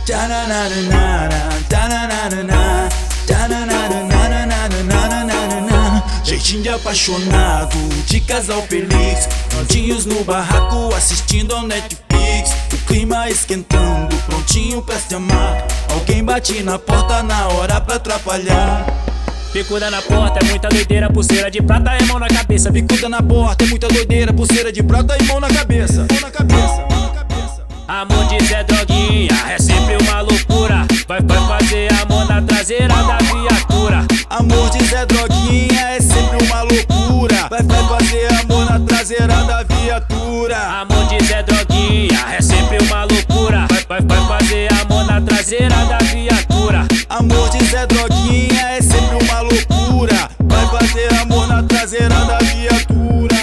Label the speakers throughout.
Speaker 1: Jeitinho de apaixonado, de casal feliz, nordinhos no barraco assistindo ao Netflix. O clima esquentando, prontinho pra se amar. Alguém bate na porta na hora pra atrapalhar.
Speaker 2: Bicuda na porta, é muita doideira, pulseira de prata e mão na cabeça.
Speaker 1: Bicuda na porta, é muita doideira, pulseira de prata e mão na cabeça. Mão na cabeça, mão na cabeça.
Speaker 2: Amor de Zé Droguinha é sempre uma loucura. Vai fazer amor na traseira da viatura.
Speaker 1: Amor de Zé Droguinha é sempre uma loucura. Vai fazer amor na traseira da viatura.
Speaker 2: Amor de Zé Droguinha é sempre uma loucura. Vai fazer amor na traseira da viatura.
Speaker 1: Amor de Zé Droguinha é sempre uma loucura. Vai fazer amor na traseira da viatura.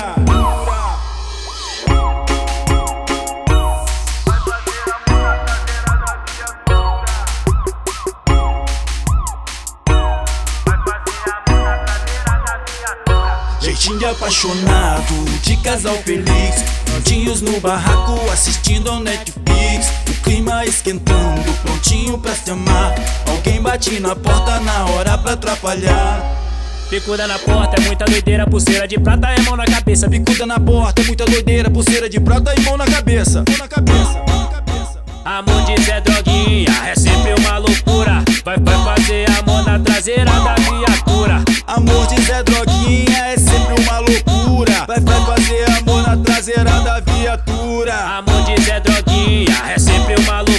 Speaker 1: Jeitinho de apaixonado, de casal feliz, nordinhos no barraco assistindo ao Netflix. O clima esquentando, prontinho pra se amar. Alguém bate na porta na hora pra atrapalhar.
Speaker 2: Bicuda na porta, é muita doideira, pulseira de prata e mão na cabeça.
Speaker 1: Bicuda na porta, é muita doideira, pulseira de prata e mão na cabeça. Mão na cabeça, mão na cabeça.
Speaker 2: Amor de Zé Droguinha é sempre uma loucura. Vai fazer amor na traseira da viatura.
Speaker 1: Amor de Zé Droguinha é sempre uma loucura. Vai fazer amor na traseira da viatura.
Speaker 2: Amor de Zé Droguinha é sempre uma loucura.